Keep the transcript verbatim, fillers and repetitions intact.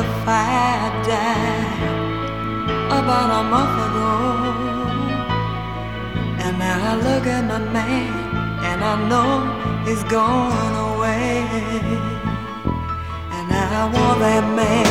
five died about a month ago. And now I look at my man and I know he's going away. And I want that man